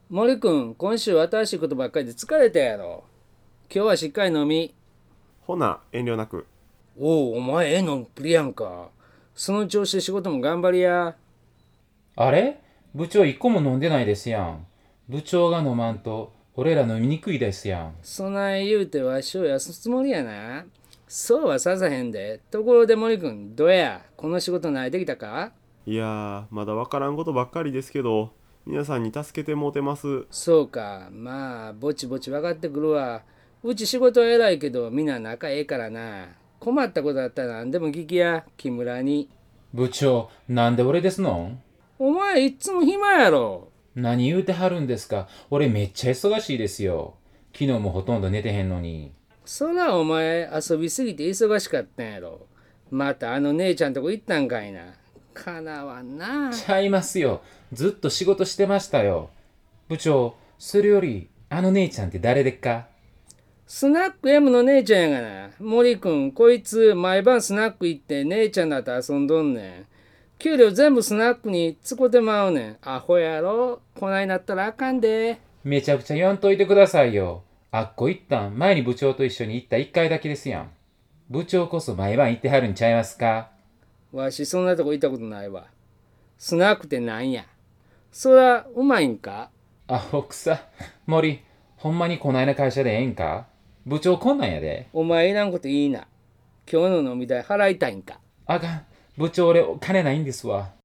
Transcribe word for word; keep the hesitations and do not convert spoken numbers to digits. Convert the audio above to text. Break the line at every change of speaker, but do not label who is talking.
森くん、今週新しいことばっかりで疲れたやろ。今日はしっかり飲み。
ほな、遠慮なく。
おお、お前ええのプリやんか。その調子で仕事も頑張りや。
あれ部長一個も飲んでないですやん。部長が飲まんと、俺ら飲みにくいですやん。
そない言うてわしを休つつもりやな。そうはささへんで。ところで森くん、どうやこの仕事慣れてきたか？
いやー、まだわからんことばっかりですけど、皆さんに助けてもうてます。
そうか。まあ、ぼちぼち分かってくるわ。うち仕事は偉いけど、みんな仲ええからな。困ったことあったら何でも聞きや、木村に。
部長、なんで俺ですのん？
お前いっつも暇やろ。
何言うてはるんですか？俺めっちゃ忙しいですよ。昨日もほとんど寝てへんのに。
そらお前遊びすぎて忙しかったんやろ。またあの姉ちゃんとこ行ったんかいな。かなわんな。
ちゃいますよ。ずっと仕事してましたよ。部長、それより、あの姉ちゃんって誰でっか？
スナック M の姉ちゃんやがな。森くん、こいつ毎晩スナック行って姉ちゃんだと遊んどんねん。給料全部スナックに使ってまうねん。アホやろ。こないなったらあかんで。
めちゃくちゃ言わんといてくださいよ。あっこ行ったん、前に部長と一緒に行った一回だけですやん。部長こそ毎晩行ってはるんちゃいますか？
わしそんなとこ行ったことないわ。スナックってなんや。そらうまいんか？
アホくさ。森、ほんまにこないな会社でええんか？部長こんなんやで。
お前いらんこといいな。今日の飲み代払いたいんか？
あかん。部長俺金ないんですわ。